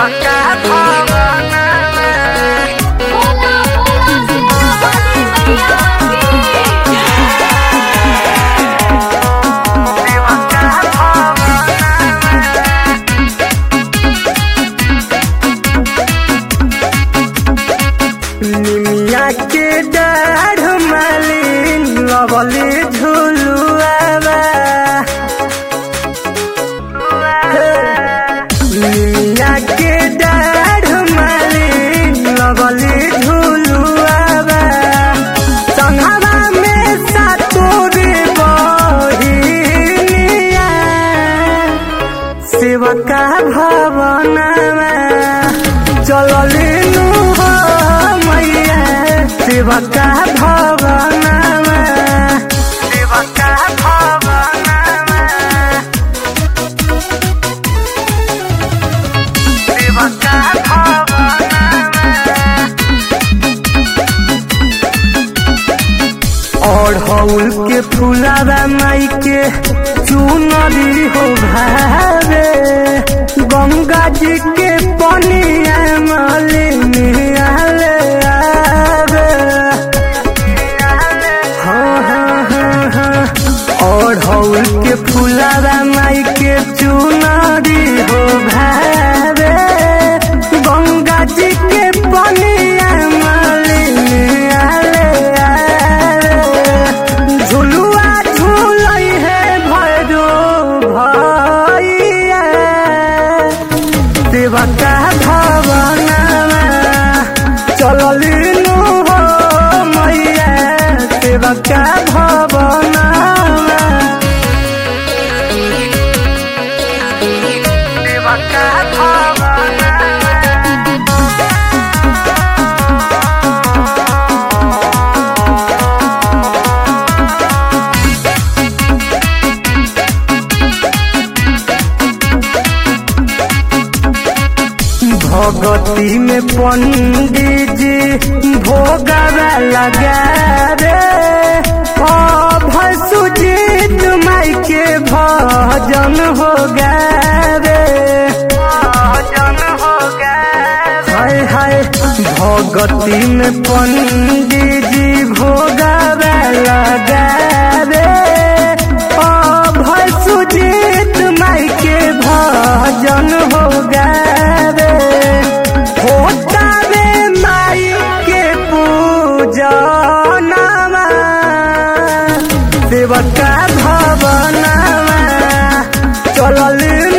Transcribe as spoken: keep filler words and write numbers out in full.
निमिया के डाढ़ मालिन लवली झुलुआवा निमिया के डाढ़ मालिन लवली झुलुआवा संघवा में सातोरे बहिनिया सेवका भवनवा चलली सेवका भवनवा सेवका भवनवा सेवका भवनवा अढ़ौल के फुलावा माई के चुनरी हो भावे गंगा जी के पनिया मलिनिया अढ़ौल के फुलावा माई के चुनरी हो भावे गंगा जी के पनिया मलिनिया झुलुआ झूलई है भैरो भैया सेवका भवनवा चलली नु हो मैया सेवका भवनवा भगती में पंडित जी भोगवा लगा रे भसुजीत माई के भजन हो रे भजन हो हाय हाय भगती में पंडित जी भोगवा लगा रे भसुजीत माई के भजन हो रे होता रे माई के पूजनवा सेवका भवनवा चलली